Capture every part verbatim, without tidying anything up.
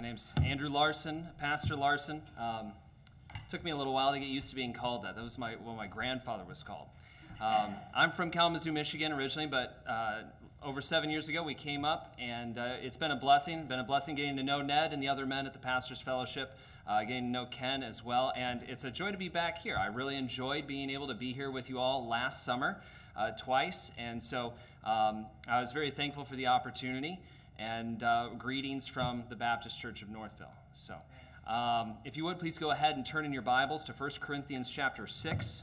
name's Andrew Larson, Pastor Larson. Um, took me a little while to get used to being called that. That was my what my grandfather was called. Um, I'm from Kalamazoo, Michigan originally, but uh, over seven years ago we came up, and uh, it's been a blessing. Been a blessing getting to know Ned and the other men at the Pastors Fellowship, uh, getting to know Ken as well, and it's a joy to be back here. I really enjoyed being able to be here with you all last summer uh, twice, and so um, I was very thankful for the opportunity. And uh, greetings from the Baptist Church of Northville. So, um, if you would, please go ahead and turn in your Bibles to First Corinthians chapter six.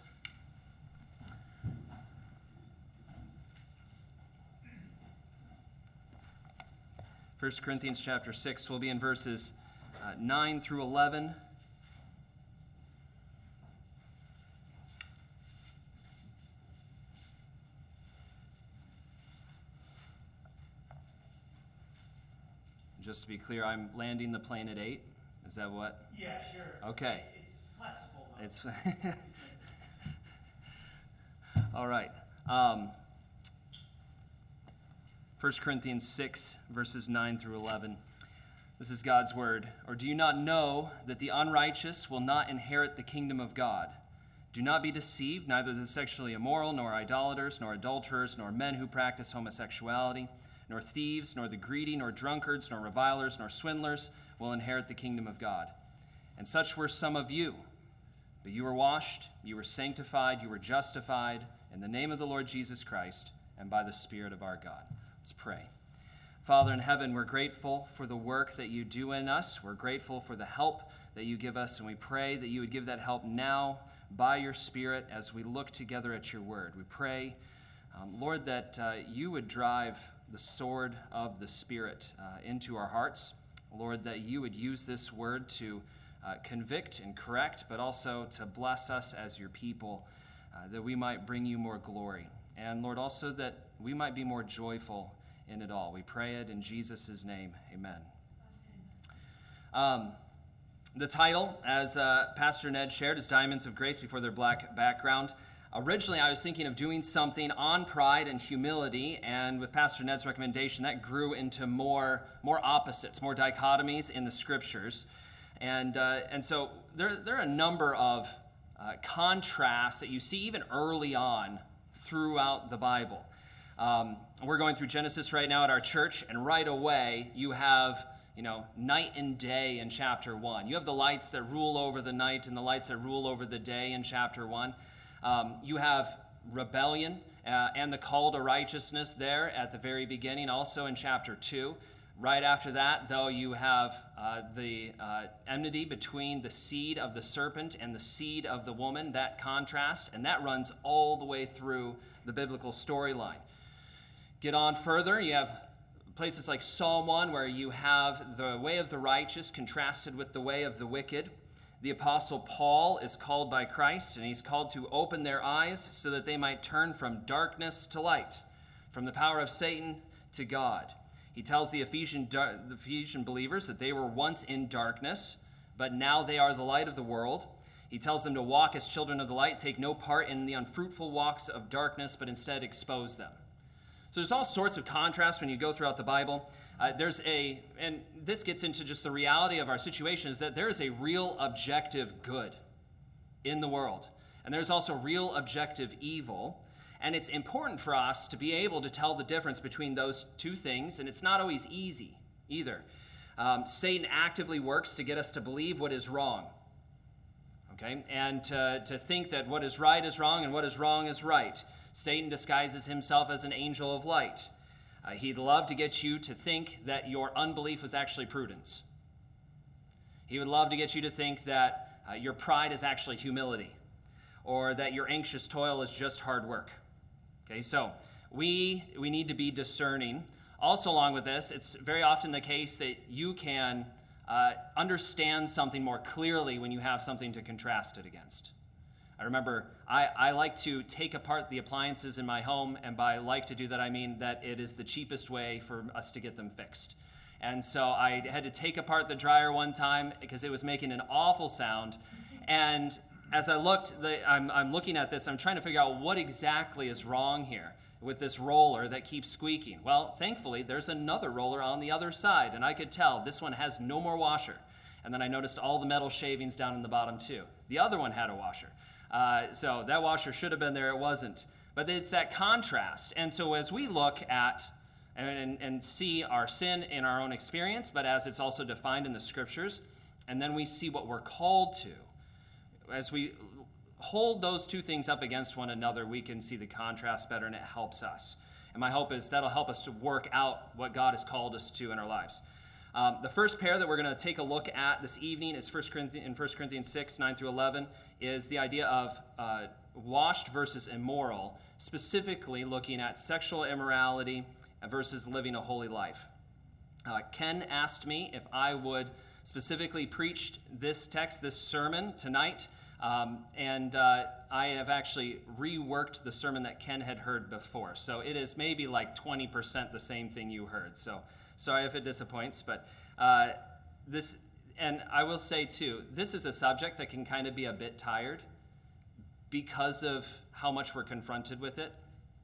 First Corinthians chapter six will be in verses uh, nine through eleven. Just to be clear, I'm landing the plane at eight. Is that what? Yeah, sure. Okay. It's flexible. Though. It's all right. Um, First Corinthians six, verses nine through eleven. This is God's word. Or do you not know that the unrighteous will not inherit the kingdom of God? Do not be deceived, neither the sexually immoral, nor idolaters, nor adulterers, nor men who practice homosexuality, nor thieves, nor the greedy, nor drunkards, nor revilers, nor swindlers will inherit the kingdom of God. And such were some of you. But you were washed, you were sanctified, you were justified in the name of the Lord Jesus Christ and by the Spirit of our God. Let's pray. Father in heaven, we're grateful for the work that you do in us. We're grateful for the help that you give us, and we pray that you would give that help now by your Spirit as we look together at your word. We pray, um, Lord, that uh, you would drive the sword of the Spirit uh, into our hearts. Lord, that you would use this word to uh, convict and correct, but also to bless us as your people, uh, that we might bring you more glory. And Lord, also that we might be more joyful in it all. We pray it in Jesus' name. Amen. Um, the title, as uh, Pastor Ned shared, is Diamonds of Grace Before Their Black Background. Originally, I was thinking of doing something on pride and humility, and with Pastor Ned's recommendation, that grew into more, more opposites, more dichotomies in the Scriptures. And, uh, and so there, there are a number of uh, contrasts that you see even early on throughout the Bible. Um, we're going through Genesis right now at our church, and right away you have, you know, night and day in chapter one. You have the lights that rule over the night and the lights that rule over the day in chapter one. Um, you have rebellion uh, and the call to righteousness there at the very beginning, also in chapter two. Right after that, though, you have uh, the uh, enmity between the seed of the serpent and the seed of the woman, that contrast, and that runs all the way through the biblical storyline. Get on further, you have places like Psalm one, where you have the way of the righteous contrasted with the way of the wicked. The Apostle Paul is called by Christ, and he's called to open their eyes so that they might turn from darkness to light, from the power of Satan to God. He tells the Ephesian, the Ephesian believers that they were once in darkness, but now they are the light of the world. He tells them to walk as children of the light, take no part in the unfruitful walks of darkness, but instead expose them. So there's all sorts of contrast when you go throughout the Bible. Uh, there's a, and this gets into just the reality of our situation, is that there is a real objective good in the world. And there's also real objective evil. And it's important for us to be able to tell the difference between those two things. And it's not always easy either. Um, Satan actively works to get us to believe what is wrong. Okay? And to, to think that what is right is wrong and what is wrong is right. Satan disguises himself as an angel of light. Uh, he'd love to get you to think that your unbelief was actually prudence. He would love to get you to think that uh, your pride is actually humility, or that your anxious toil is just hard work. Okay, so we, we need to be discerning. Also, along with this, it's very often the case that you can uh, understand something more clearly when you have something to contrast it against. I remember I, I like to take apart the appliances in my home, and by like to do that, I mean that it is the cheapest way for us to get them fixed. And so I had to take apart the dryer one time because it was making an awful sound. And as I looked, the, I'm, I'm looking at this, I'm trying to figure out what exactly is wrong here. with this roller that keeps squeaking? Well, thankfully, there's another roller on the other side, and I could tell this one has no more washer. And then I noticed all the metal shavings down in the bottom too. The other one had a washer. Uh, so that washer should have been there, it wasn't. But it's that contrast. And so as we look at and, and see our sin in our own experience, but as it's also defined in the scriptures, and then we see what we're called to, as we hold those two things up against one another, we can see the contrast better, and it helps us. And my hope is that'll help us to work out what God has called us to in our lives. Um, the first pair that we're going to take a look at this evening is First Corinthians, in First Corinthians six, nine through eleven, is the idea of uh, washed versus immoral, specifically looking at sexual immorality versus living a holy life. Uh, Ken asked me if I would specifically preach this text, this sermon tonight, um, and uh, I have actually reworked the sermon that Ken had heard before. So it is maybe like twenty percent the same thing you heard. So sorry if it disappoints, but uh, this, and I will say too, this is a subject that can kind of be a bit tired because of how much we're confronted with it.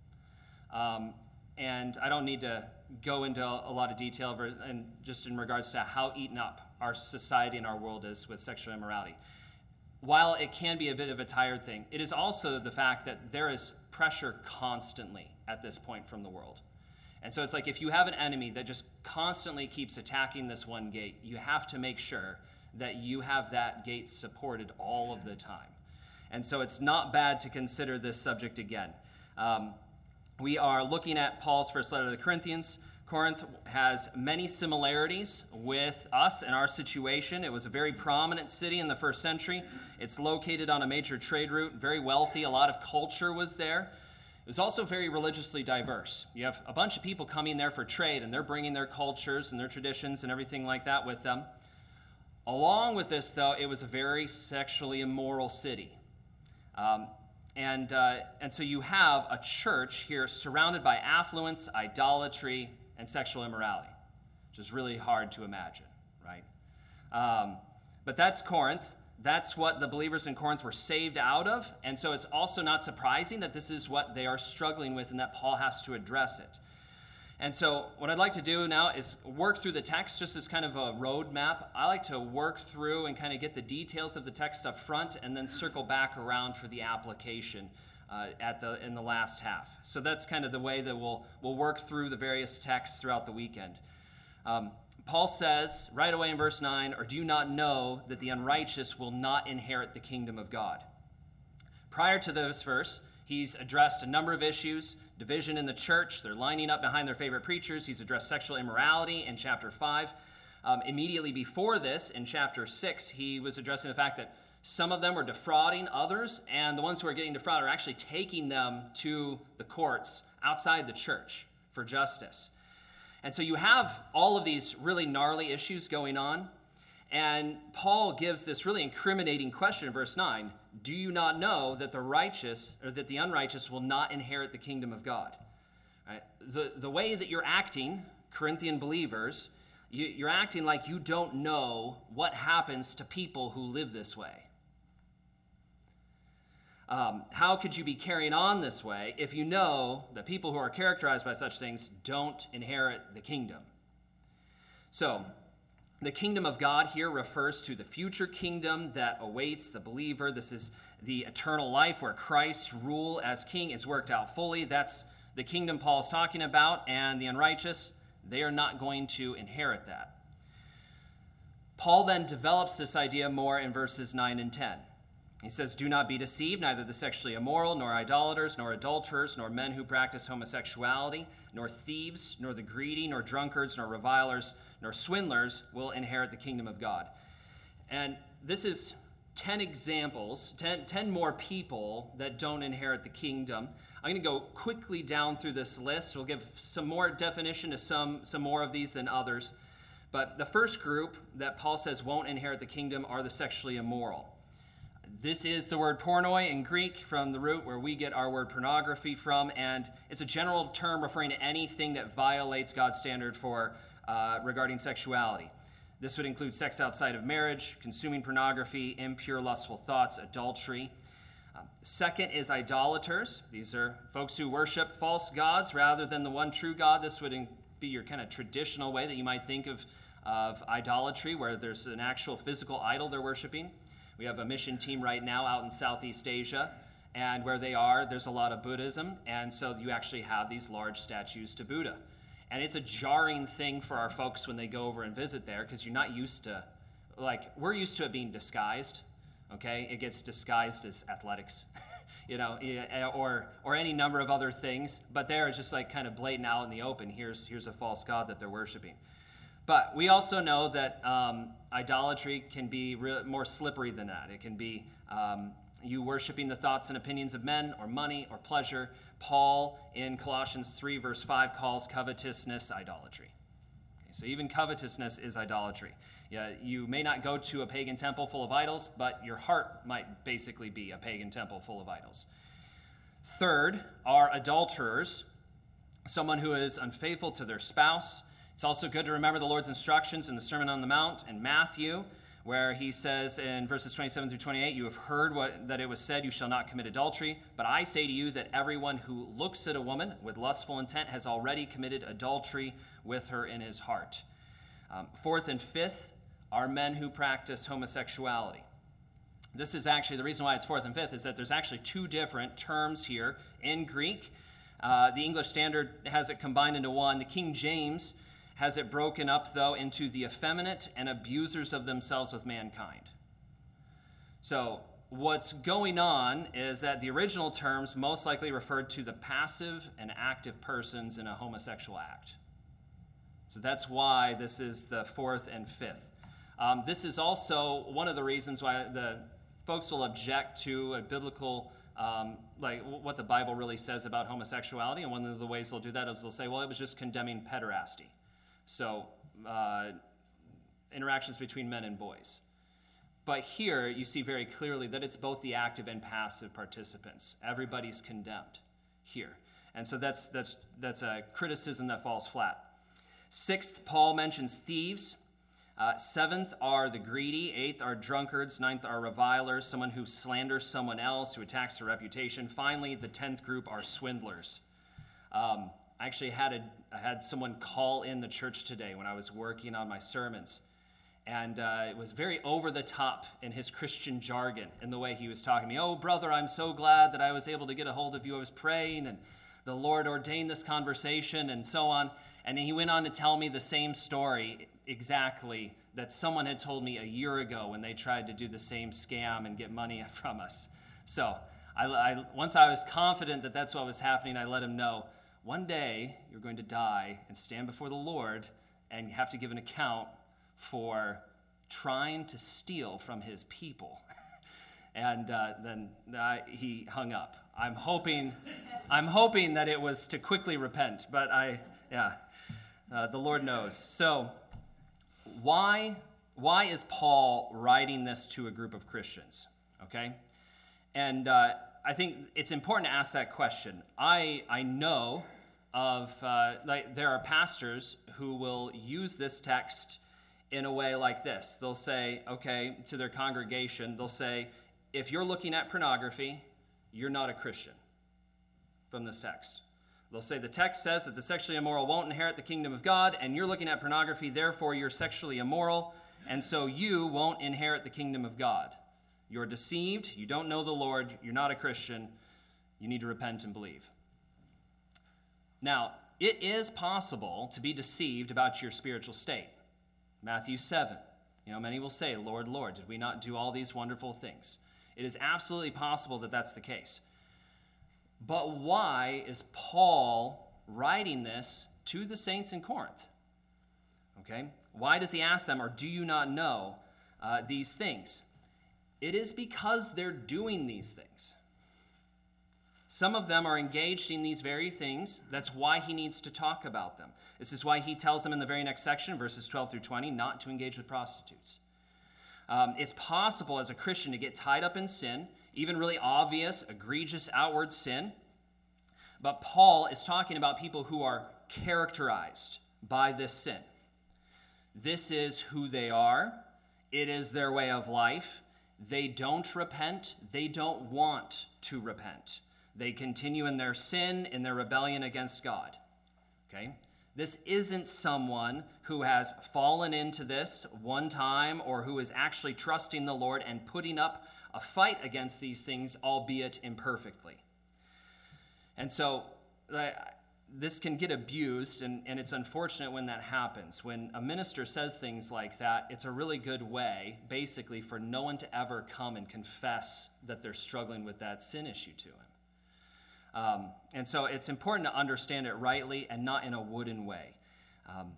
Um, and I don't need to go into a lot of detail and just in regards to how eaten up our society and our world is with sexual immorality. While it can be a bit of a tired thing, it is also the fact that there is pressure constantly at this point from the world. And so it's like if you have an enemy that just constantly keeps attacking this one gate, you have to make sure that you have that gate supported all of the time. And so it's not bad to consider this subject again. Um, we are looking at Paul's first letter to the Corinthians. Corinth has many similarities with us and our situation. It was a very prominent city in the first century. It's located on a major trade route, very wealthy. A lot of culture was there. It was also very religiously diverse. You have a bunch of people coming there for trade, and they're bringing their cultures and their traditions and everything like that with them. Along with this, though, it was a very sexually immoral city. Um, and, uh, and so you have a church here surrounded by affluence, idolatry, and sexual immorality, which is really hard to imagine, right? Um, but that's Corinth. That's what the believers in Corinth were saved out of, and so it's also not surprising that this is what they are struggling with and that Paul has to address it. And so what I'd like to do now is work through the text just as kind of a roadmap. I like to work through and kind of get the details of the text up front and then circle back around for the application uh, at the in the last half. So that's kind of the way that we'll, we'll work through the various texts throughout the weekend. Um, Paul says right away in verse nine, or do you not know that the unrighteous will not inherit the kingdom of God? Prior to this verse, he's addressed a number of issues, division in the church. They're lining up behind their favorite preachers. He's addressed sexual immorality in chapter five. Um, immediately before this, in chapter six, he was addressing the fact that some of them were defrauding others, and the ones who are getting defrauded are actually taking them to the courts outside the church for justice. And so you have all of these really gnarly issues going on, and Paul gives this really incriminating question in verse nine. Do you not know that the righteous, or that the unrighteous will not inherit the kingdom of God? Right? The, the way that you're acting, Corinthian believers, you, you're acting like you don't know what happens to people who live this way. Um, how could you be carrying on this way if you know that people who are characterized by such things don't inherit the kingdom? So, the kingdom of God here refers to the future kingdom that awaits the believer. This is the eternal life where Christ's rule as king is worked out fully. That's the kingdom Paul's talking about, and the unrighteous, they are not going to inherit that. Paul then develops this idea more in verses nine and ten. He says, do not be deceived, neither the sexually immoral, nor idolaters, nor adulterers, nor men who practice homosexuality, nor thieves, nor the greedy, nor drunkards, nor revilers, nor swindlers will inherit the kingdom of God. And this is ten examples, ten, ten more people that don't inherit the kingdom. I'm going to go quickly down through this list. We'll give some more definition to some, some more of these than others. But the first group that Paul says won't inherit the kingdom are the sexually immoral. This is the word pornoi in Greek, from the root where we get our word pornography from, and it's a general term referring to anything that violates God's standard for uh, regarding sexuality. This would include sex outside of marriage, consuming pornography, impure lustful thoughts, adultery. Um, second is idolaters. These are folks who worship false gods rather than the one true God. This would be your kind of traditional way that you might think of, of idolatry, where there's an actual physical idol they're worshiping. We have a mission team right now out in Southeast Asia, and where they are, there's a lot of Buddhism, and so you actually have these large statues to Buddha. And it's a jarring thing for our folks when they go over and visit there, because you're not used to, like, we're used to it being disguised, okay? It gets disguised as athletics, you know, or or any number of other things, but there it's just like kind of blatant out in the open. Here's, here's a false god that they're worshiping. But we also know that um, idolatry can be re- more slippery than that. It can be um, you worshiping the thoughts and opinions of men, or money, or pleasure. Paul in Colossians three, verse five, calls covetousness idolatry. Okay, so even covetousness is idolatry. Yeah, you may not go to a pagan temple full of idols, but your heart might basically be a pagan temple full of idols. Third are adulterers, someone who is unfaithful to their spouse. It's also good to remember the Lord's instructions in the Sermon on the Mount in Matthew, where he says in verses twenty-seven through twenty-eight, you have heard what, that it was said, you shall not commit adultery. But I say to you that everyone who looks at a woman with lustful intent has already committed adultery with her in his heart. Um, fourth and fifth are men who practice homosexuality. This is actually, the reason why it's fourth and fifth is that there's actually two different terms here in Greek. Uh, the English Standard has it combined into one. The King James has it broken up, though, into the effeminate and abusers of themselves with mankind. So what's going on is that the original terms most likely referred to the passive and active persons in a homosexual act. So that's why this is the fourth and fifth. Um, this is also one of the reasons why the folks will object to a biblical, um, like what the Bible really says about homosexuality. And one of the ways they'll do that is they'll say, well, it was just condemning pederasty. So uh, interactions between men and boys. But here you see very clearly that it's both the active and passive participants. Everybody's condemned here. And so that's, that's, that's a criticism that falls flat. Sixth, Paul mentions thieves. Uh, seventh are the greedy. Eighth are drunkards. Ninth are revilers, someone who slanders someone else, who attacks their reputation. Finally, the tenth group are swindlers. Um, I actually had, a, I had someone call in the church today when I was working on my sermons. And uh, it was very over the top in his Christian jargon in the way he was talking to me. Oh, brother, I'm so glad that I was able to get a hold of you. I was praying, and the Lord ordained this conversation, and so on. And he went on to tell me the same story exactly that someone had told me a year ago when they tried to do the same scam and get money from us. So I, I, once I was confident that that's what was happening, I let him know, one day you're going to die and stand before the Lord and you have to give an account for trying to steal from his people. And uh, then uh, he hung up. I'm hoping, I'm hoping that it was to quickly repent, but I, yeah, uh, the Lord knows. So why, why is Paul writing this to a group of Christians? Okay, and uh, I think it's important to ask that question. I I know of uh, like there are pastors who will use this text in a way like this. They'll say, okay, to their congregation, they'll say, if you're looking at pornography, you're not a Christian from this text. They'll say the text says that the sexually immoral won't inherit the kingdom of God, and you're looking at pornography, therefore you're sexually immoral, and so you won't inherit the kingdom of God. You're deceived, you don't know the Lord, you're not a Christian, you need to repent and believe. Now, it is possible to be deceived about your spiritual state. Matthew seven, you know, many will say, Lord, Lord, did we not do all these wonderful things? It is absolutely possible that that's the case. But why is Paul writing this to the saints in Corinth? Okay, why does he ask them, or do you not know uh, these things? It is because they're doing these things. Some of them are engaged in these very things. That's why he needs to talk about them. This is why he tells them in the very next section, verses twelve through twenty, not to engage with prostitutes. Um, it's possible as a Christian to get tied up in sin, even really obvious, egregious outward sin. But Paul is talking about people who are characterized by this sin. This is who they are. It is their way of life. They don't repent. They don't want to repent. They continue in their sin, in their rebellion against God. Okay? This isn't someone who has fallen into this one time or who is actually trusting the Lord and putting up a fight against these things, albeit imperfectly. And so uh, this can get abused, and, and it's unfortunate when that happens. When a minister says things like that, it's a really good way, basically, for no one to ever come and confess that they're struggling with that sin issue to him. Um, and so it's important to understand it rightly and not in a wooden way. Um,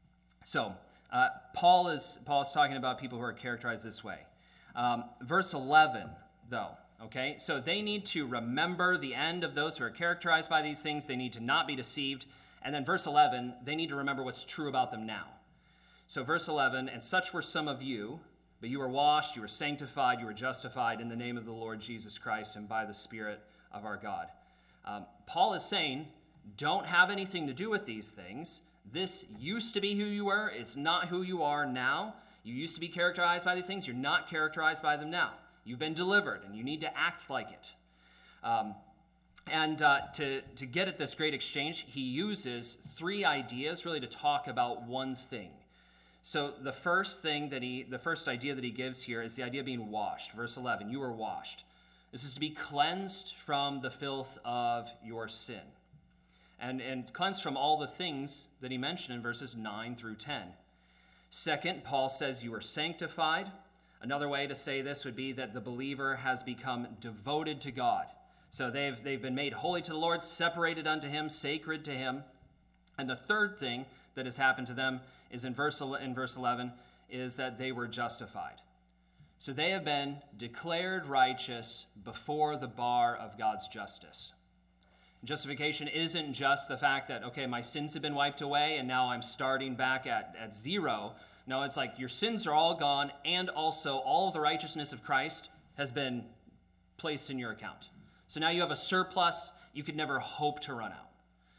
so uh, Paul is Paul is talking about people who are characterized this way. Um, verse eleven, though, okay? So they need to remember the end of those who are characterized by these things. They need to not be deceived. And then verse eleven, they need to remember what's true about them now. So verse eleven, and such were some of you, but you were washed, you were sanctified, you were justified in the name of the Lord Jesus Christ and by the Spirit of our God. Um, Paul is saying, don't have anything to do with these things. This used to be who you were. It's not who you are now. You used to be characterized by these things. You're not characterized by them now. You've been delivered, and you need to act like it. Um, and uh, to, to get at this great exchange, he uses three ideas really to talk about one thing. So the first thing that he, the first idea that he gives here is the idea of being washed. Verse eleven, you were washed. This is to be cleansed from the filth of your sin. And, and cleansed from all the things that he mentioned in verses nine through ten. Second, Paul says you are sanctified. Another way to say this would be that the believer has become devoted to God. So they've, they've been made holy to the Lord, separated unto him, sacred to him. And the third thing that has happened to them is in verse, in verse eleven, is that they were justified. So they have been declared righteous before the bar of God's justice. Justification isn't just the fact that, okay, my sins have been wiped away and now I'm starting back at, at zero. No, it's like your sins are all gone, and also all of the righteousness of Christ has been placed in your account. So now you have a surplus you could never hope to run out.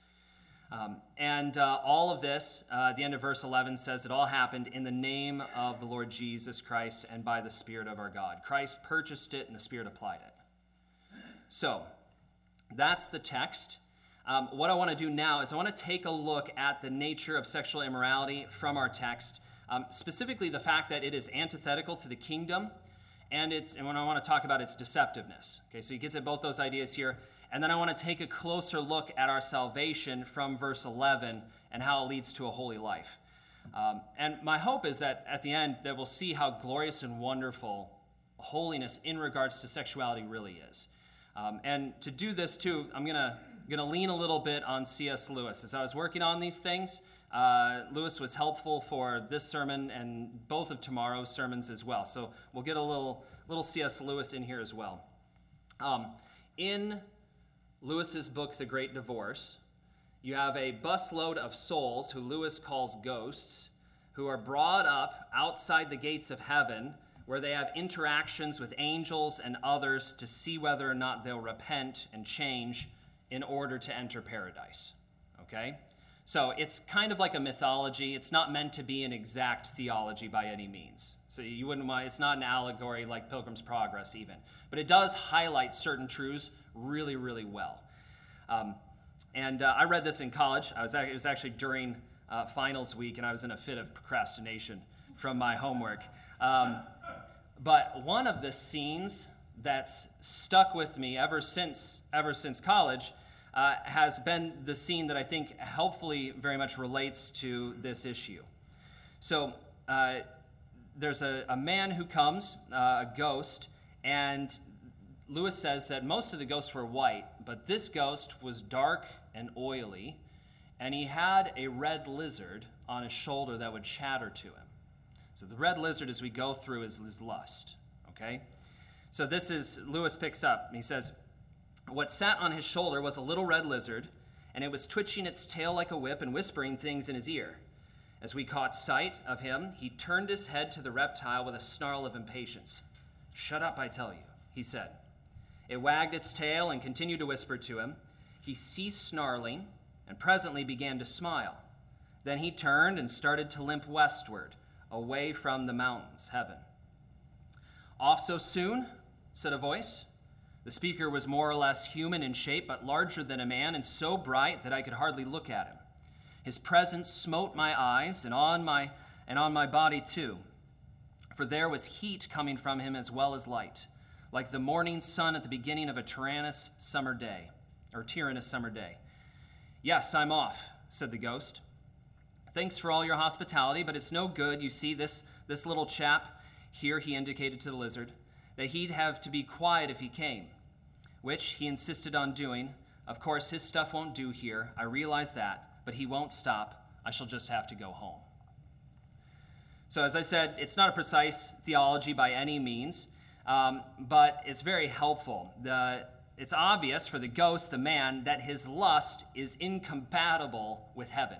Um, and uh, all of this, uh, at the end of verse eleven, says it all happened in the name of the Lord Jesus Christ and by the Spirit of our God. Christ purchased it and the Spirit applied it. So that's the text. Um, what I want to do now is I want to take a look at the nature of sexual immorality from our text, um, specifically the fact that it is antithetical to the kingdom, and it's and when I want to talk about its deceptiveness. Okay, so he gets at both those ideas here. And then I want to take a closer look at our salvation from verse eleven and how it leads to a holy life. Um, and my hope is that at the end that we'll see how glorious and wonderful holiness in regards to sexuality really is. Um, and to do this too, I'm going to going to lean a little bit on C S Lewis. As I was working on these things, uh, Lewis was helpful for this sermon and both of tomorrow's sermons as well. So we'll get a little, little C S Lewis in here as well. Um, in Lewis's book, The Great Divorce, you have a busload of souls who Lewis calls ghosts, who are brought up outside the gates of heaven, where they have interactions with angels and others to see whether or not they'll repent and change in order to enter paradise. Okay? So it's kind of like a mythology. It's not meant to be an exact theology by any means. So you wouldn't want, it's not an allegory like Pilgrim's Progress even. But it does highlight certain truths really, really well. Um, and uh, I read this in college. I was, it was actually during uh, finals week, and I was in a fit of procrastination from my homework. Um, but one of the scenes that's stuck with me ever since, ever since college uh, has been the scene that I think helpfully very much relates to this issue. So uh, there's a, a man who comes, uh, a ghost, and Lewis says that most of the ghosts were white, but this ghost was dark and oily, and he had a red lizard on his shoulder that would chatter to him. So the red lizard, as we go through, is his lust, okay? So this is, Lewis picks up, and he says, what sat on his shoulder was a little red lizard, and it was twitching its tail like a whip and whispering things in his ear. As we caught sight of him, he turned his head to the reptile with a snarl of impatience. Shut up, I tell you, he said. It wagged its tail and continued to whisper to him. He ceased snarling and presently began to smile. Then he turned and started to limp westward, away from the mountains, heaven. "Off so soon?" said a voice. The speaker was more or less human in shape, but larger than a man, and so bright that I could hardly look at him. His presence smote my eyes, and on my and on my body too, for there was heat coming from him as well as light, like the morning sun at the beginning of a tyrannous summer day, or tyrannous summer day. "Yes, I'm off," said the ghost. "Thanks for all your hospitality, but it's no good. You see, this, this little chap," here he indicated to the lizard, "that he'd have to be quiet if he came," which he insisted on doing. "Of course, his stuff won't do here. I realize that, but he won't stop. I shall just have to go home." So as I said, it's not a precise theology by any means, um, but it's very helpful. The, it's obvious for the ghost, the man, that his lust is incompatible with heaven.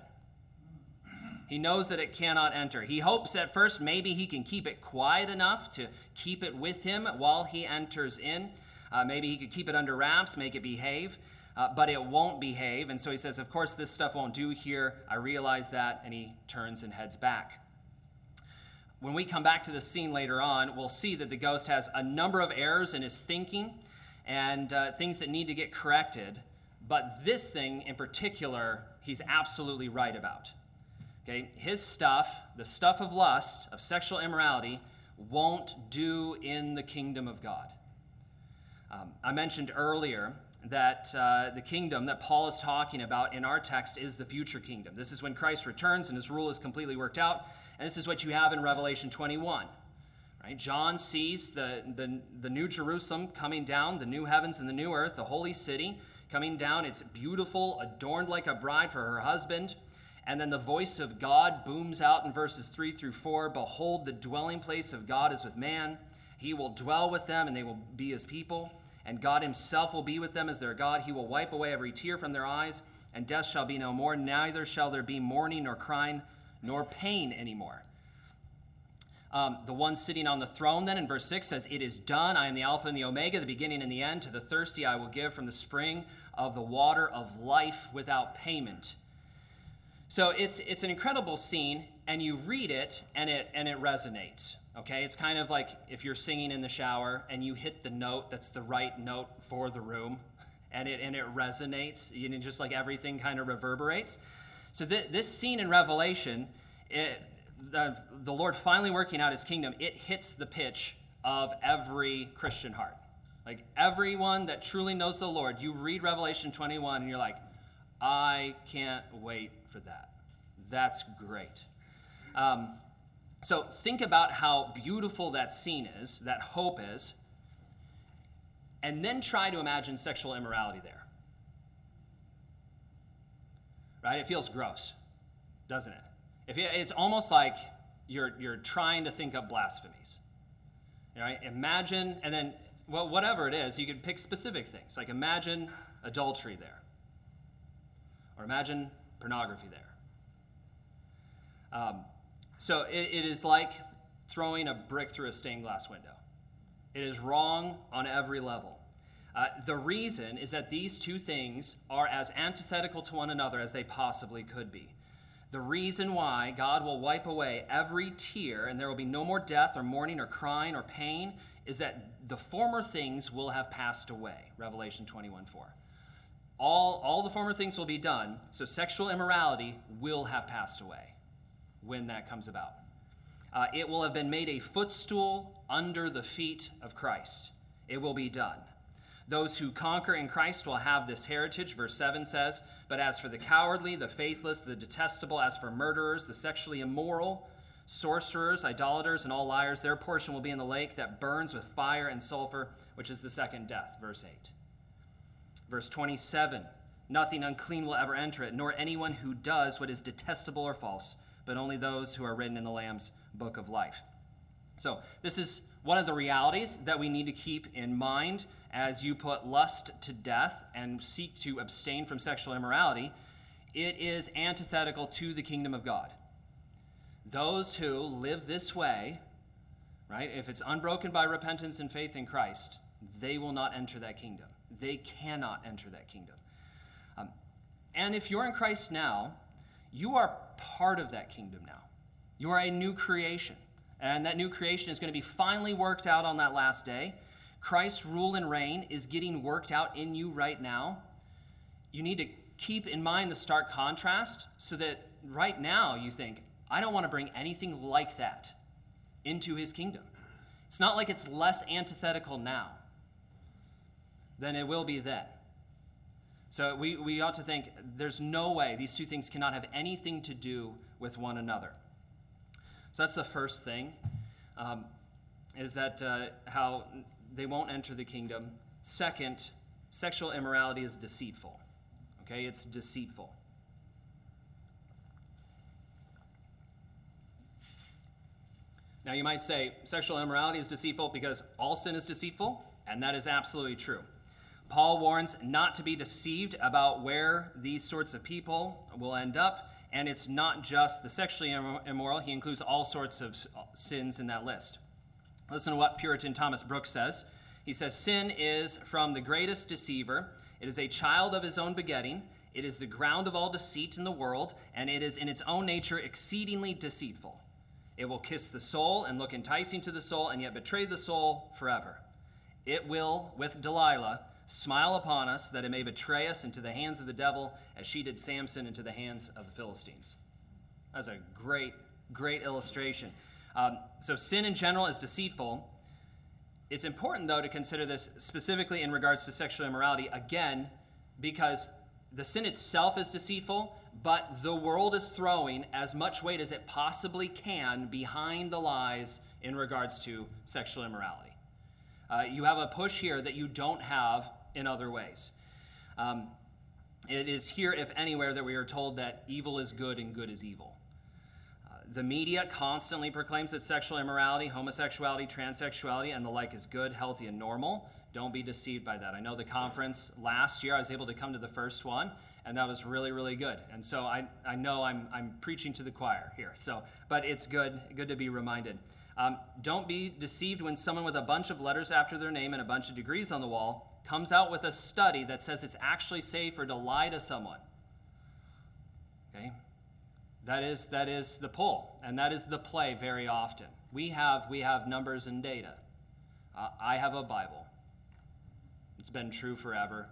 He knows that it cannot enter. He hopes at first maybe he can keep it quiet enough to keep it with him while he enters in. Uh, maybe he could keep it under wraps, make it behave, uh, but it won't behave. And so he says, of course, this stuff won't do here. I realize that, and he turns and heads back. When we come back to this scene later on, we'll see that the ghost has a number of errors in his thinking and uh, things that need to get corrected. But this thing in particular, he's absolutely right about. Okay, his stuff, the stuff of lust, of sexual immorality, won't do in the kingdom of God. Um, I mentioned earlier that uh, the kingdom that Paul is talking about in our text is the future kingdom. This is when Christ returns and his rule is completely worked out. And this is what you have in Revelation twenty-one. Right? John sees the, the, the new Jerusalem coming down, the new heavens and the new earth, the holy city coming down. It's beautiful, adorned like a bride for her husband. And then the voice of God booms out in verses three through four. "Behold, the dwelling place of God is with man. He will dwell with them, and they will be his people. And God himself will be with them as their God. He will wipe away every tear from their eyes, and death shall be no more. Neither shall there be mourning nor crying nor pain anymore." Um, the one sitting on the throne then in verse six says, "It is done. I am the Alpha and the Omega, the beginning and the end. To the thirsty I will give from the spring of the water of life without payment." So it's it's an incredible scene, and you read it, and it and it resonates. Okay, it's kind of like if you're singing in the shower and you hit the note that's the right note for the room, and it and it resonates. You know, just like everything kind of reverberates. So th- this scene in Revelation, it, the, the Lord finally working out his kingdom, it hits the pitch of every Christian heart. Like everyone that truly knows the Lord, you read Revelation twenty-one, and you're like, I can't wait for that. That's great. Um, so think about how beautiful that scene is, that hope is, and then try to imagine sexual immorality there. Right? It feels gross, doesn't it? If it it's almost like you're you're trying to think up blasphemies. Right? Imagine, and then well, whatever it is, you could pick specific things. Like imagine adultery there. Or imagine pornography there. Um, so it, it is like throwing a brick through a stained glass window. It is wrong on every level. Uh, the reason is that these two things are as antithetical to one another as they possibly could be. The reason why God will wipe away every tear and there will be no more death or mourning or crying or pain is that the former things will have passed away. Revelation twenty-one four. All, all the former things will be done, so sexual immorality will have passed away when that comes about. Uh, it will have been made a footstool under the feet of Christ. It will be done. Those who conquer in Christ will have this heritage, verse seven says, "But as for the cowardly, the faithless, the detestable, as for murderers, the sexually immoral, sorcerers, idolaters, and all liars, their portion will be in the lake that burns with fire and sulfur, which is the second death," verse eight. Verse twenty-seven, "Nothing unclean will ever enter it, nor anyone who does what is detestable or false, but only those who are written in the Lamb's book of life." So this is one of the realities that we need to keep in mind as you put lust to death and seek to abstain from sexual immorality. It is antithetical to the kingdom of God. Those who live this way, right, if it's unbroken by repentance and faith in Christ, they will not enter that kingdom. They cannot enter that kingdom. Um, and if you're in Christ now, you are part of that kingdom now. You are a new creation. And that new creation is going to be finally worked out on that last day. Christ's rule and reign is getting worked out in you right now. You need to keep in mind the stark contrast so that right now you think, I don't want to bring anything like that into his kingdom. It's not like it's less antithetical now than it will be then. So we, we ought to think there's no way these two things cannot have anything to do with one another. So that's the first thing, um, is that uh, how they won't enter the kingdom. Second, sexual immorality is deceitful. Okay, it's deceitful. Now you might say sexual immorality is deceitful because all sin is deceitful, and that is absolutely true. Paul warns not to be deceived about where these sorts of people will end up, and it's not just the sexually immoral. He includes all sorts of sins in that list. Listen to what Puritan Thomas Brooks says. He says, sin is from the greatest deceiver. It is a child of his own begetting. It is the ground of all deceit in the world, and it is in its own nature exceedingly deceitful. It will kiss the soul and look enticing to the soul, and yet betray the soul forever. It will, with Delilah, smile upon us that it may betray us into the hands of the devil as she did Samson into the hands of the Philistines. That's a great, great illustration. Um, so sin in general is deceitful. It's important, though, to consider this specifically in regards to sexual immorality, again, because the sin itself is deceitful, but the world is throwing as much weight as it possibly can behind the lies in regards to sexual immorality. Uh, you have a push here that you don't have in other ways. Um, it is here, if anywhere, that we are told that evil is good and good is evil. Uh, the media constantly proclaims that sexual immorality, homosexuality, transsexuality, and the like is good, healthy, and normal. Don't be deceived by that. I know the conference last year, I was able to come to the first one, and that was really, really good. And so I, I know I'm, I'm preaching to the choir here. So, but it's good, good to be reminded. Um, don't be deceived when someone with a bunch of letters after their name and a bunch of degrees on the wall comes out with a study that says it's actually safer to lie to someone. Okay? That is, that is the pull, and that is the play very often. We have, we have numbers and data. Uh, I have a Bible. It's been true forever,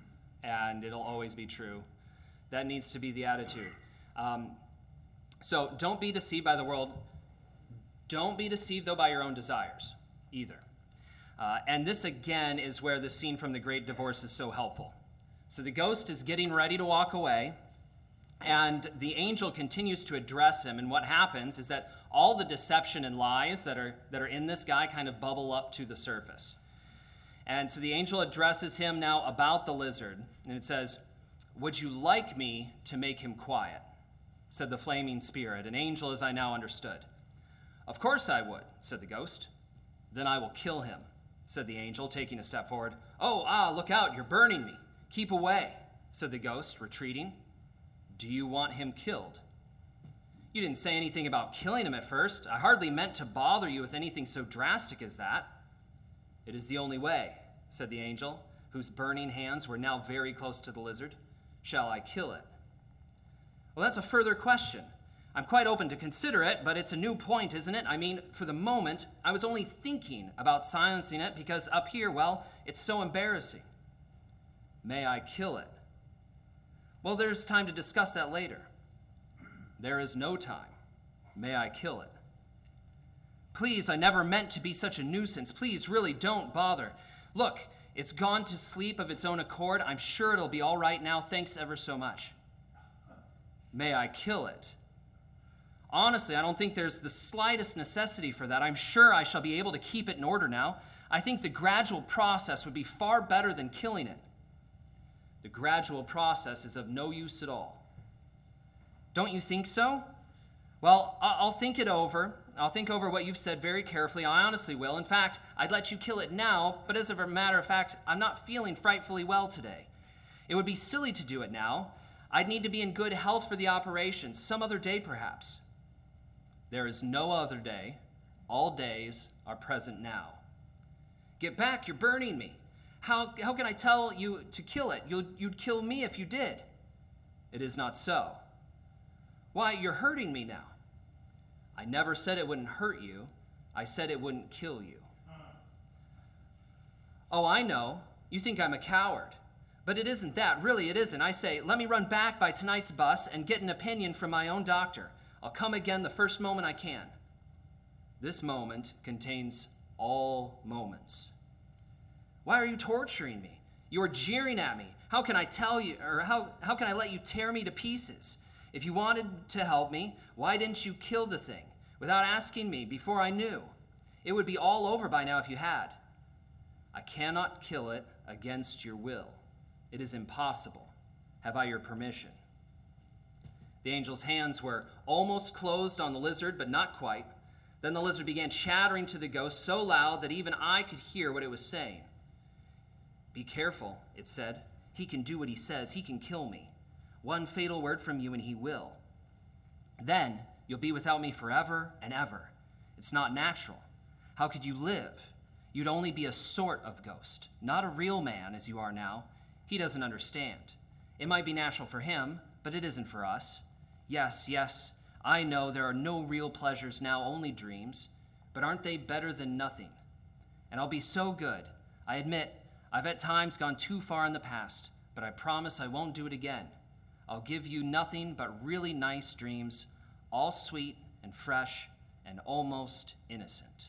and it'll always be true. That needs to be the attitude. Um, so don't be deceived by the world. Don't be deceived, though, by your own desires, either. Uh, and this, again, is where the scene from The Great Divorce is so helpful. So the ghost is getting ready to walk away, and the angel continues to address him. And what happens is that all the deception and lies that are, that are in this guy kind of bubble up to the surface. And so the angel addresses him now about the lizard, and it says, "Would you like me to make him quiet?" said the flaming spirit, an angel as I now understood. "Of course I would," said the ghost. "Then I will kill him," said the angel, taking a step forward. "Oh, ah, look out, you're burning me. Keep away," said the ghost, retreating. "Do you want him killed?" "You didn't say anything about killing him at first. I hardly meant to bother you with anything so drastic as that." "It is the only way," said the angel, whose burning hands were now very close to the lizard. "Shall I kill it?" Well, that's a further question. I'm quite open to consider it, but it's a new point, isn't it? I mean, for the moment, I was only thinking about silencing it because up here, well, it's so embarrassing. "May I kill it?" Well, there's time to discuss that later. "There is no time. May I kill it?" "Please, I never meant to be such a nuisance. Please, really don't bother. Look, it's gone to sleep of its own accord. I'm sure it'll be all right now. Thanks ever so much." "May I kill it?" "Honestly, I don't think there's the slightest necessity for that. I'm sure I shall be able to keep it in order now. I think the gradual process would be far better than killing it." "The gradual process is of no use at all." "Don't you think so?" "Well, I'll think it over. I'll think over what you've said very carefully. I honestly will. In fact, I'd let you kill it now, but as a matter of fact, I'm not feeling frightfully well today. It would be silly to do it now. I'd need to be in good health for the operation, some other day perhaps." "There is no other day. All days are present now." "Get back, you're burning me. How, how can I tell you to kill it? You'd, you'd kill me if you did." "It is not so." "Why, you're hurting me now." I never said it wouldn't hurt you. I said it wouldn't kill you. Oh, I know. You think I'm a coward. But it isn't that. Really, it isn't. I say, let me run back by tonight's bus and get an opinion from my own doctor. I'll come again the first moment I can. This moment contains all moments. Why are you torturing me? You are jeering at me. How can I tell you, or how, how can I let you tear me to pieces? If you wanted to help me, why didn't you kill the thing without asking me before I knew? It would be all over by now if you had. I cannot kill it against your will. It is impossible. Have I your permission? The angel's hands were almost closed on the lizard, but not quite. Then the lizard began chattering to the ghost so loud that even I could hear what it was saying. Be careful, it said. He can do what he says. He can kill me. One fatal word from you and he will. Then you'll be without me forever and ever. It's not natural. How could you live? You'd only be a sort of ghost, not a real man as you are now. He doesn't understand. It might be natural for him, but it isn't for us. Yes, yes, I know there are no real pleasures now, only dreams, but aren't they better than nothing? And I'll be so good. I admit I've at times gone too far in the past, but I promise I won't do it again. I'll give you nothing but really nice dreams, all sweet and fresh and almost innocent.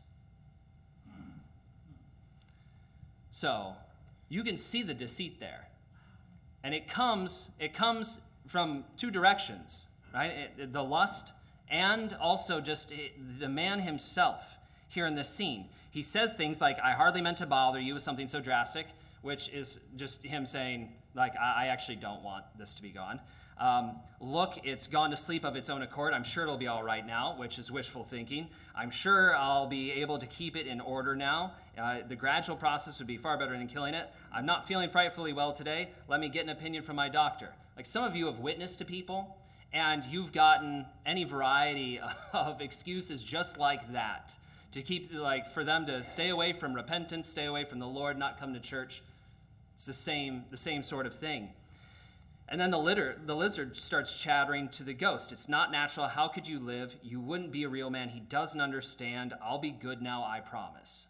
So, you can see the deceit there. And it comes, it comes from two directions, right? It, the lust and also just it, the man himself here in this scene. He says things like, I hardly meant to bother you with something so drastic, which is just him saying, like, I, I actually don't want this to be gone. Um, look, it's gone to sleep of its own accord. I'm sure it'll be all right now, which is wishful thinking. I'm sure I'll be able to keep it in order now. Uh, the gradual process would be far better than killing it. I'm not feeling frightfully well today. Let me get an opinion from my doctor. Like some of you have witnessed to people, and you've gotten any variety of excuses just like that to keep, like, for them to stay away from repentance, stay away from the Lord, not come to church. It's the same, the same sort of thing. And then the, litter, the lizard starts chattering to the ghost. It's not natural. How could you live? You wouldn't be a real man. He doesn't understand. I'll be good now, I promise.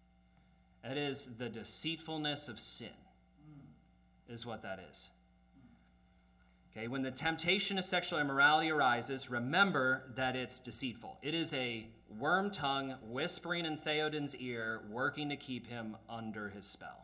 It is the deceitfulness of sin, is what that is. Okay, when the temptation of sexual immorality arises, remember that it's deceitful. It is a worm tongue whispering in Theoden's ear, working to keep him under his spell.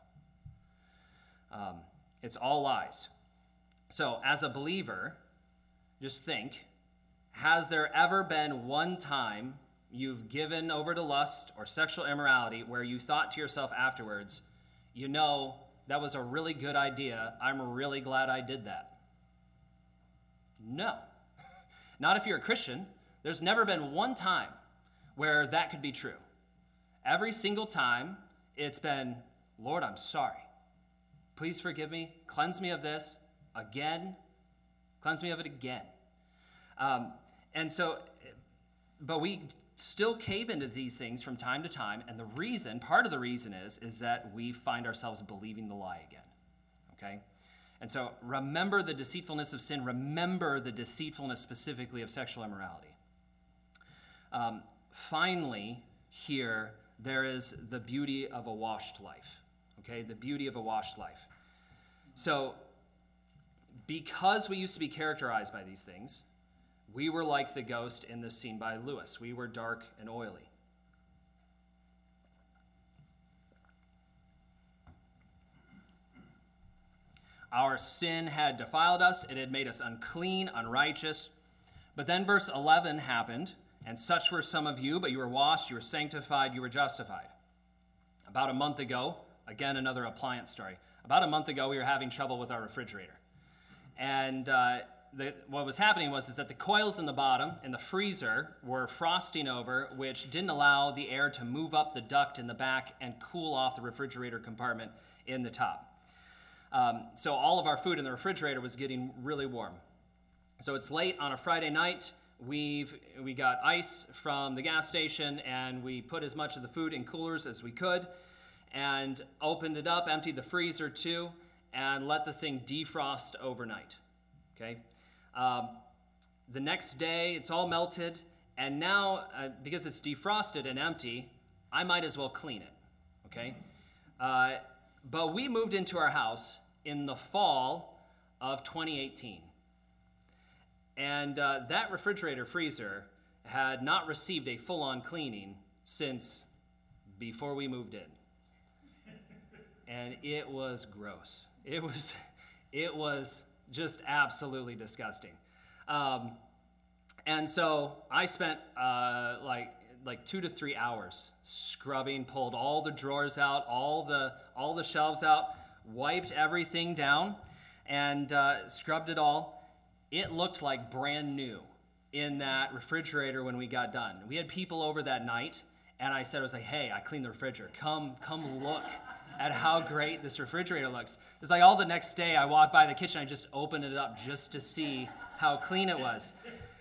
Um, it's all lies. So, as a believer, just think, has there ever been one time you've given over to lust or sexual immorality where you thought to yourself afterwards, you know, that was a really good idea. I'm really glad I did that? No. Not if you're a Christian. There's never been one time where that could be true. Every single time, it's been, Lord, I'm sorry. Please forgive me. Cleanse me of this. Again, cleanse me of it again. Um, and so, but we still cave into these things from time to time, and the reason, part of the reason is, is that we find ourselves believing the lie again, okay? And so remember the deceitfulness of sin, remember the deceitfulness specifically of sexual immorality. Um, finally, here, there is the beauty of a washed life, okay? The beauty of a washed life. So, because we used to be characterized by these things, we were like the ghost in this scene by Lewis. We were dark and oily. Our sin had defiled us. It had made us unclean, unrighteous. But then verse eleven happened, and such were some of you, but you were washed, you were sanctified, you were justified. About a month ago, again, another appliance story. About a month ago, we were having trouble with our refrigerator. And uh, the, what was happening was is that the coils in the bottom in the freezer were frosting over, which didn't allow the air to move up the duct in the back and cool off the refrigerator compartment in the top. Um, so all of our food in the refrigerator was getting really warm. So it's late on a Friday night. We've we got ice from the gas station, and we put as much of the food in coolers as we could, and opened it up, emptied the freezer too, and let the thing defrost overnight, okay? Um, the next day, it's all melted, And now, uh, because it's defrosted and empty, I might as well clean it, okay? Uh, but we moved into our house in the fall of twenty eighteen. And uh, that refrigerator freezer had not received a full-on cleaning since before we moved in. And it was gross. It was, it was just absolutely disgusting. Um, and so I spent uh, like like two to three hours scrubbing, pulled all the drawers out, all the all the shelves out, wiped everything down, and uh, scrubbed it all. It looked like brand new in that refrigerator when we got done. We had people over that night, and I said, I was like, hey, I cleaned the refrigerator. Come, come look at how great this refrigerator looks. It's like all the next day I walked by the kitchen, I just opened it up just to see how clean it was.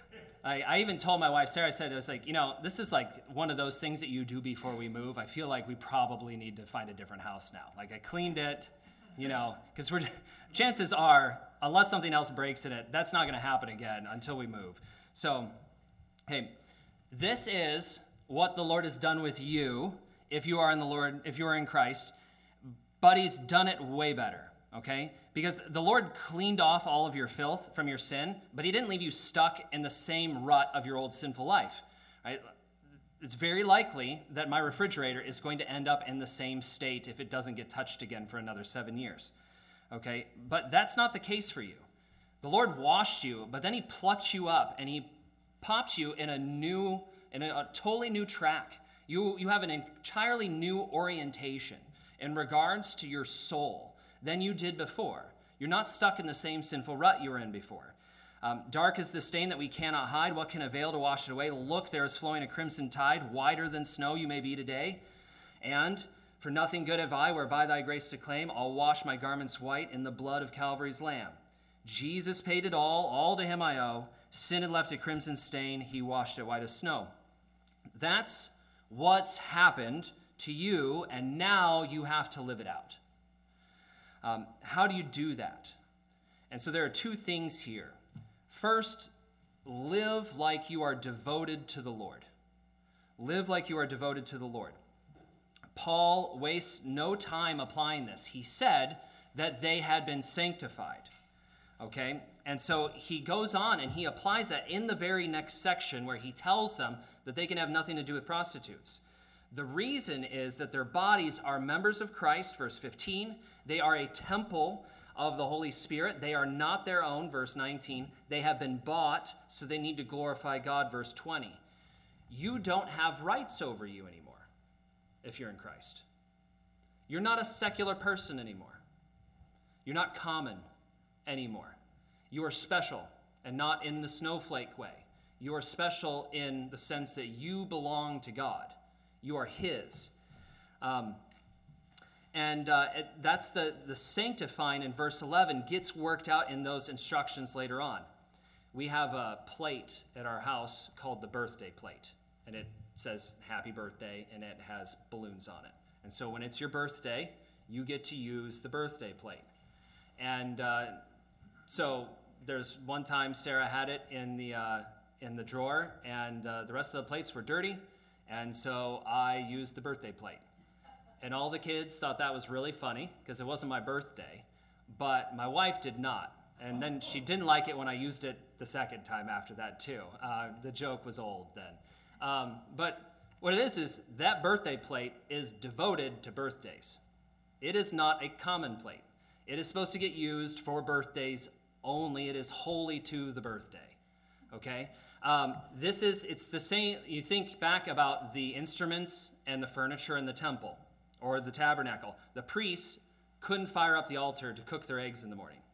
I, I even told my wife, Sarah, I said, I was like, you know, this is like one of those things that you do before we move. I feel like we probably need to find a different house now. Like I cleaned it, you know, because we're chances are, unless something else breaks in it, that's not going to happen again until we move. So, hey, this is what the Lord has done with you if you are in the Lord, if you are in Christ, but he's done it way better, okay? Because the Lord cleaned off all of your filth from your sin, but he didn't leave you stuck in the same rut of your old sinful life, right? It's very likely that my refrigerator is going to end up in the same state if it doesn't get touched again for another seven years. Okay, but that's not the case for you. The Lord washed you, but then he plucked you up and he popped you in a new, in a, a totally new track. You, you have an entirely new orientation in regards to your soul than you did before. You're not stuck in the same sinful rut you were in before. Um, dark is the stain that we cannot hide. What can avail to wash it away? Look, there is flowing a crimson tide, whiter than snow you may be today. And for nothing good have I, whereby thy grace to claim. I'll wash my garments white in the blood of Calvary's Lamb. Jesus paid it all, all to him I owe. Sin had left a crimson stain, he washed it white as snow. That's what's happened to you, and now you have to live it out. Um, how do you do that? And so there are two things here. First, live like you are devoted to the Lord. Live like you are devoted to the Lord. Paul wastes no time applying this. He said that they had been sanctified, okay? And so he goes on and he applies that in the very next section where he tells them that they can have nothing to do with prostitutes. The reason is that their bodies are members of Christ, verse fifteen. They are a temple of the Holy Spirit. They are not their own, verse nineteen. They have been bought, so they need to glorify God, verse twenty. You don't have rights over you anymore if you're in Christ. You're not a secular person anymore. You're not common anymore. You are special, and not in the snowflake way. You are special in the sense that you belong to God. You are his. Um, and uh, it, that's the, the sanctifying in verse eleven gets worked out in those instructions later on. We have a plate at our house called the birthday plate, and it says happy birthday, and it has balloons on it. And so when it's your birthday, you get to use the birthday plate. And uh, so there's one time Sarah had it in the uh, in the drawer, and uh, the rest of the plates were dirty, and so I used the birthday plate. And all the kids thought that was really funny because it wasn't my birthday, but my wife did not. And then she didn't like it when I used it the second time after that too. Uh, the joke was old then. Um, but what it is is that birthday plate is devoted to birthdays. It is not a common plate. It is supposed to get used for birthdays only. It is holy to the birthday. Okay? Um, this is, it's the same, you think back about the instruments and the furniture in the temple or the tabernacle. The priests couldn't fire up the altar to cook their eggs in the morning.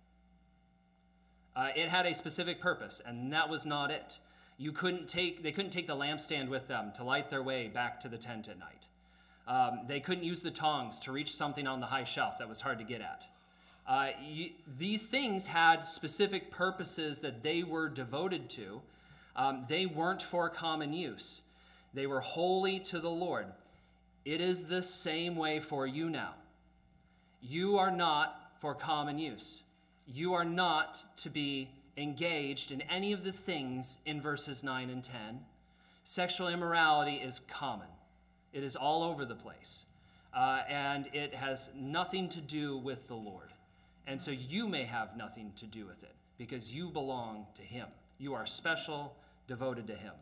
Uh, it had a specific purpose, and that was not it. You couldn't take, they couldn't take the lampstand with them to light their way back to the tent at night. Um, they couldn't use the tongs to reach something on the high shelf that was hard to get at. Uh, you, these things had specific purposes that they were devoted to. Um, they weren't for common use. They were holy to the Lord. It is the same way for you now. You are not for common use. You are not to be engaged in any of the things in verses nine and ten. Sexual immorality is common. It is all over the place. Uh, and it has nothing to do with the Lord. And so you may have nothing to do with it because you belong to him. You are special, devoted to him.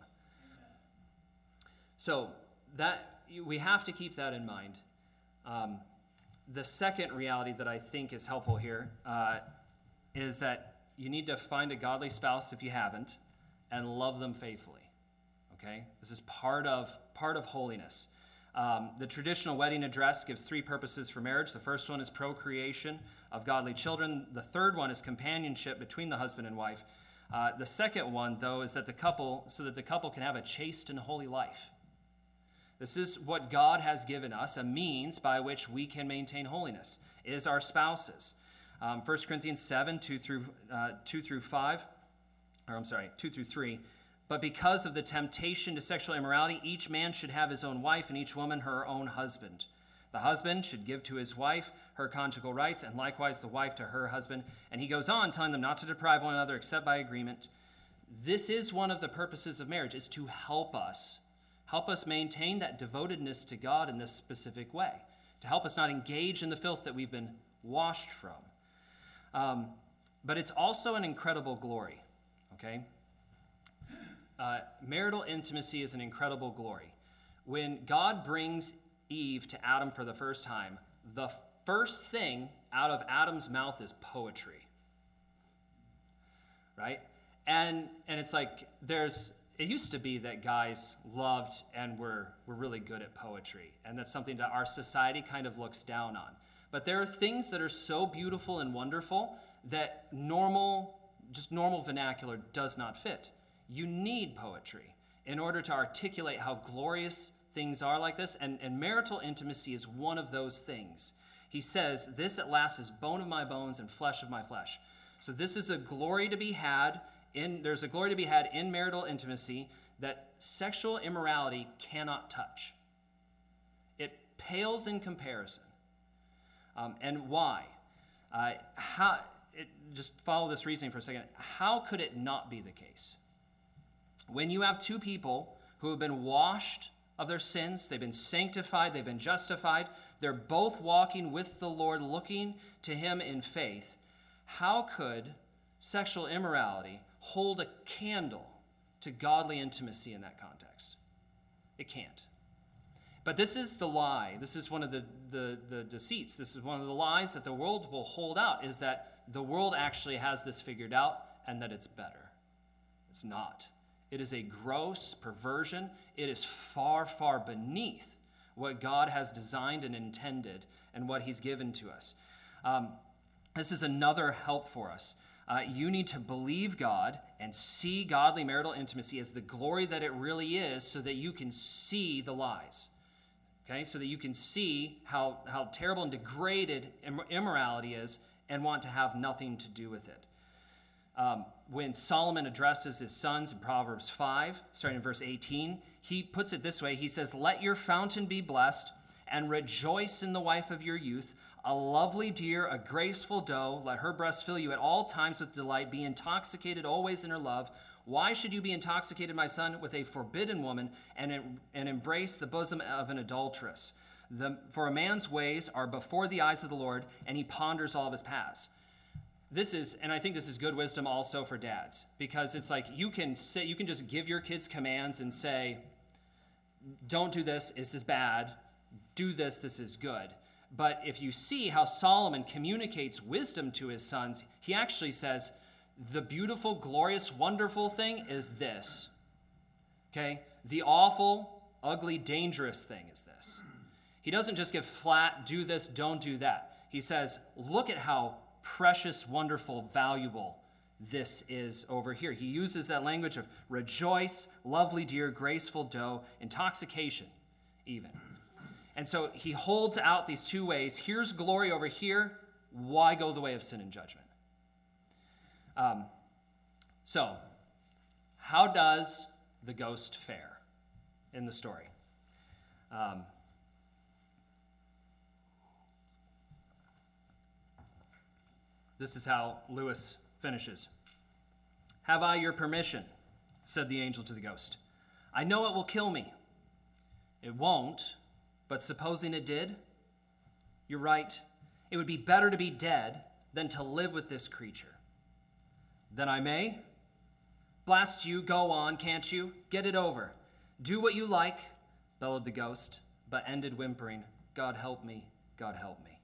So that we have to keep that in mind. Um, the second reality that I think is helpful here uh, is that you need to find a godly spouse if you haven't and love them faithfully. Okay? This is part of part of holiness. Um, the traditional wedding address gives three purposes for marriage. The first one is procreation of godly children. The third one is companionship between the husband and wife. Uh, the second one, though, is that the couple, so that the couple can have a chaste and holy life. This is what God has given us, a means by which we can maintain holiness, is our spouses. Um, First Corinthians seven, two through, uh, two through five, or I'm sorry, two through three. But because of the temptation to sexual immorality, each man should have his own wife and each woman her own husband. The husband should give to his wife her conjugal rights, and likewise the wife to her husband. And he goes on telling them not to deprive one another except by agreement. This is one of the purposes of marriage, is to help us, help us maintain that devotedness to God in this specific way, to help us not engage in the filth that we've been washed from. Um, but it's also an incredible glory, okay? Uh, marital intimacy is an incredible glory. When God brings Eve to Adam for the first time, the first thing out of Adam's mouth is poetry, right? And and it's like there's, it used to be that guys loved and were, were really good at poetry, and that's something that our society kind of looks down on. But there are things that are so beautiful and wonderful that normal, just normal vernacular does not fit. You need poetry in order to articulate how glorious things are like this, and, and marital intimacy is one of those things. He says, this at last is bone of my bones and flesh of my flesh. So this is a glory to be had, in there's a glory to be had in marital intimacy that sexual immorality cannot touch. It pales in comparison. Um, and why? Uh, how? It, just follow this reasoning for a second. How could it not be the case? When you have two people who have been washed of their sins, they've been sanctified, they've been justified, they're both walking with the Lord, looking to him in faith, how could sexual immorality hold a candle to godly intimacy in that context? It can't. But this is the lie. This is one of the, the, the deceits. This is one of the lies that the world will hold out, is that the world actually has this figured out and that it's better. It's not. It is a gross perversion. It is far, far beneath what God has designed and intended and what he's given to us. Um, this is another help for us. Uh, you need to believe God and see godly marital intimacy as the glory that it really is, so that you can see the lies. Okay, so that you can see how, how terrible and degraded immorality is and want to have nothing to do with it. Um, when Solomon addresses his sons in Proverbs five, starting in verse eighteen, he puts it this way. He says, "Let your fountain be blessed, and rejoice in the wife of your youth, a lovely deer, a graceful doe. Let her breast fill you at all times with delight. Be intoxicated always in her love. Why should you be intoxicated, my son, with a forbidden woman, and, and embrace the bosom of an adulteress? The, for a man's ways are before the eyes of the Lord, and he ponders all of his paths." This is, and I think this is good wisdom also for dads, because it's like you can say, you can just give your kids commands and say, don't do this, this is bad. Do this, this is good. But if you see how Solomon communicates wisdom to his sons, he actually says, the beautiful, glorious, wonderful thing is this. Okay? The awful, ugly, dangerous thing is this. He doesn't just give flat, do this, don't do that. He says, look at how precious, wonderful, valuable this is over here. He uses that language of rejoice, lovely deer, graceful doe, intoxication even. And so he holds out these two ways. Here's glory over here. Why go the way of sin and judgment? Um, so, how does the ghost fare in the story? Um, this is how Lewis finishes. "Have I your permission?" said the angel to the ghost. I know it will kill me. It won't, but supposing it did? You're right. It would be better to be dead than to live with this creature. Then I may? Blast you, go on, can't you? Get it over. Do what you like, bellowed the ghost, but ended whimpering, God help me, God help me.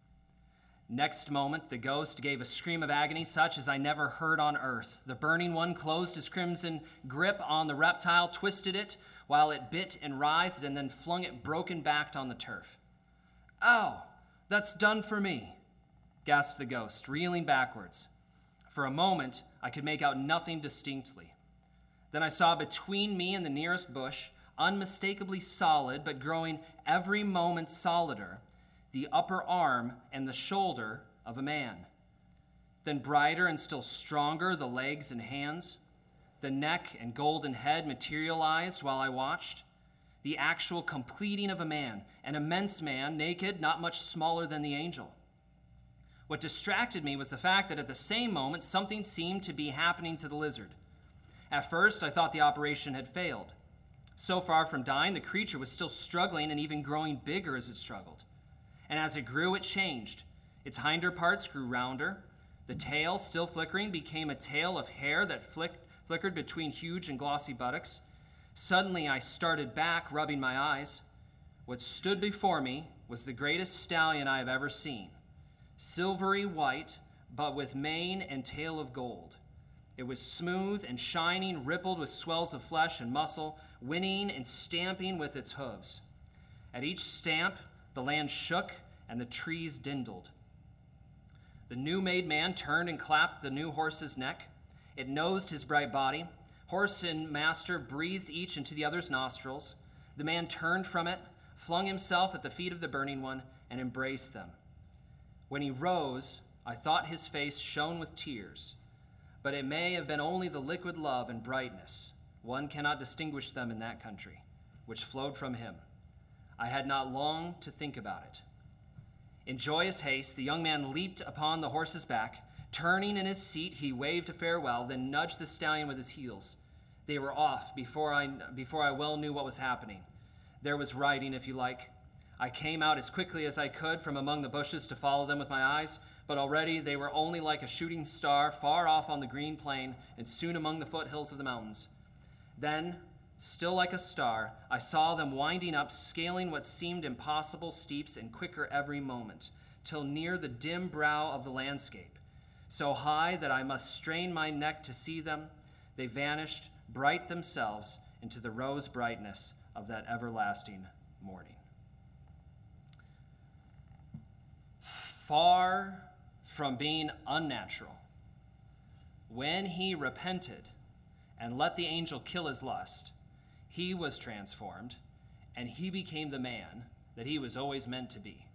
Next moment, the ghost gave a scream of agony such as I never heard on earth. The burning one closed his crimson grip on the reptile, twisted it while it bit and writhed, and then flung it broken-backed on the turf. Ow, that's done for me, gasped the ghost, reeling backwards. For a moment, I could make out nothing distinctly. Then I saw between me and the nearest bush, unmistakably solid but growing every moment solider, the upper arm and the shoulder of a man. Then brighter and still stronger, the legs and hands. The neck and golden head materialized while I watched. The actual completing of a man, an immense man, naked, not much smaller than the angel. What distracted me was the fact that at the same moment, something seemed to be happening to the lizard. At first, I thought the operation had failed. So far from dying, the creature was still struggling and even growing bigger as it struggled. And as it grew, it changed. Its hinder parts grew rounder. The tail, still flickering, became a tail of hair that flick- flickered between huge and glossy buttocks. Suddenly, I started back, rubbing my eyes. What stood before me was the greatest stallion I have ever seen. Silvery white, but with mane and tail of gold. It was smooth and shining, rippled with swells of flesh and muscle, whinnying and stamping with its hooves. At each stamp, the land shook and the trees dindled. The new-made man turned and clapped the new horse's neck. It nosed his bright body. Horse and master breathed each into the other's nostrils. The man turned from it, flung himself at the feet of the burning one, and embraced them. When he rose, I thought his face shone with tears, but it may have been only the liquid love and brightness, one cannot distinguish them in that country, which flowed from him. I had not long to think about it. In joyous haste, the young man leaped upon the horse's back. Turning in his seat, he waved a farewell, then nudged the stallion with his heels. They were off before I, before I well knew what was happening. There was riding, if you like. I came out as quickly as I could from among the bushes to follow them with my eyes, but already they were only like a shooting star far off on the green plain and soon among the foothills of the mountains. Then, still like a star, I saw them winding up, scaling what seemed impossible steeps and quicker every moment, till near the dim brow of the landscape. So high that I must strain my neck to see them, they vanished, bright themselves, into the rose brightness of that everlasting morning. Far from being unnatural, when he repented and let the angel kill his lust, he was transformed, and he became the man that he was always meant to be.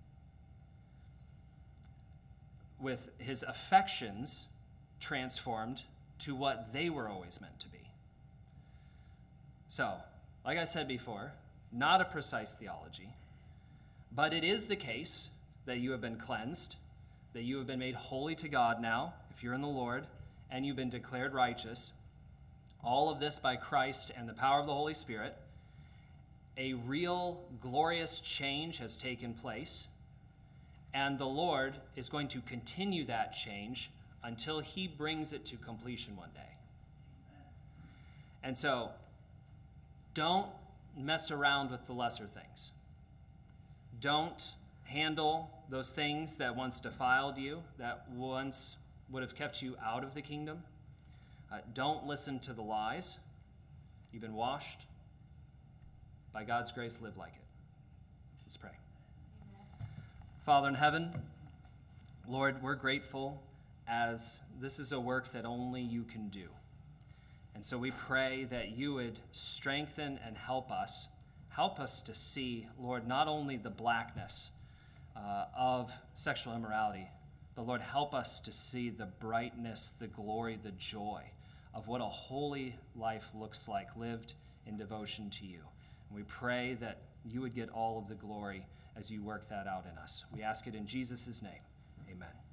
With his affections transformed to what they were always meant to be. So, like I said before, not a precise theology, but it is the case that you have been cleansed, that you have been made holy to God now, if you're in the Lord, and you've been declared righteous. All of this by Christ and the power of the Holy Spirit. A real glorious change has taken place, and the Lord is going to continue that change until he brings it to completion one day. And so, don't mess around with the lesser things. Don't handle those things that once defiled you, that once would have kept you out of the kingdom. Uh, don't listen to the lies. You've been washed. By God's grace, live like it. Let's pray. Father in heaven, Lord, we're grateful as this is a work that only you can do. And so we pray that you would strengthen and help us. Help us to see, Lord, not only the blackness uh, of sexual immorality, but Lord, help us to see the brightness, the glory, the joy of what a holy life looks like, lived in devotion to you. And we pray that you would get all of the glory as you work that out in us. We ask it in Jesus' name. Amen.